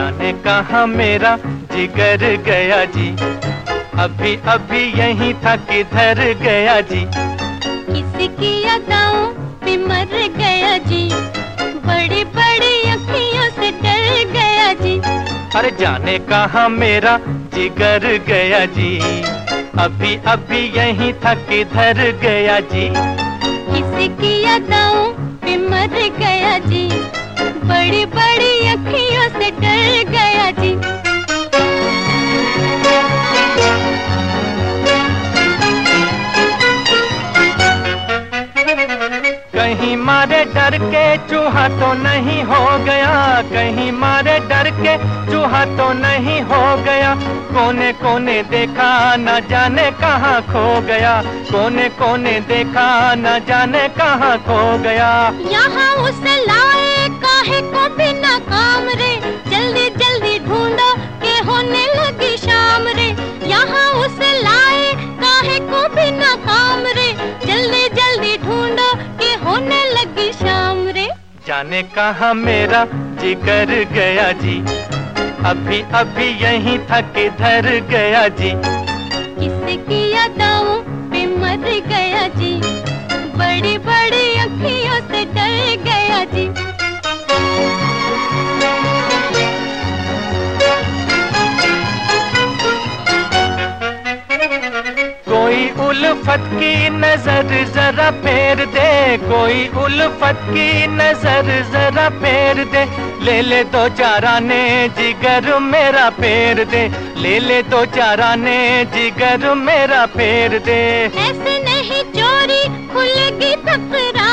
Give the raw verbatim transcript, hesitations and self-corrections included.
जाने कहाँ मेरा जिगर गया जी, अभी अभी यहीं था किधर गया जी। किसी की यादों पे मर गया जी, बड़ी बड़ी अखियों से डर गया जी। अरे जाने कहाँ मेरा जिगर गया जी, अभी अभी यहीं था किधर गया जी। किसी की यादों पे मर गया जी, बड़ी बड़ी अखियों से डर गया जी। कहीं मारे डर के चूहा तो नहीं हो गया, कहीं मारे डर के चूहा तो नहीं हो गया। कोने कोने देखा न जाने कहाँ खो गया, कोने कोने देखा न जाने कहाँ खो गया। यहाँ उसे लाए काहे को बिना काम रे, जल्दी जल्दी ढूंढो के होने लगी शाम रे। यहाँ उसे लाए काहे को बिना काम रे, जल्दी जल्दी ढूंढो के होने लगी शाम रे। जाने कहाँ मेरा जिगर गया जी, अभी अभी यहीं था किधर गया जी। किसी की यादों पे मर गया जी, बड़ी बड़ी अखियों से डर गया जी। कोई उल्फत की नजर जरा फेर दे, कोई उल्फत की नजर जरा फेर दे। ले ले दो चार आने जिगर मेरा फेर दे, ले ले दो चार आने जिगर मेरा फेर दे। ऐसे नहीं चोरी खुलेगी तकरार।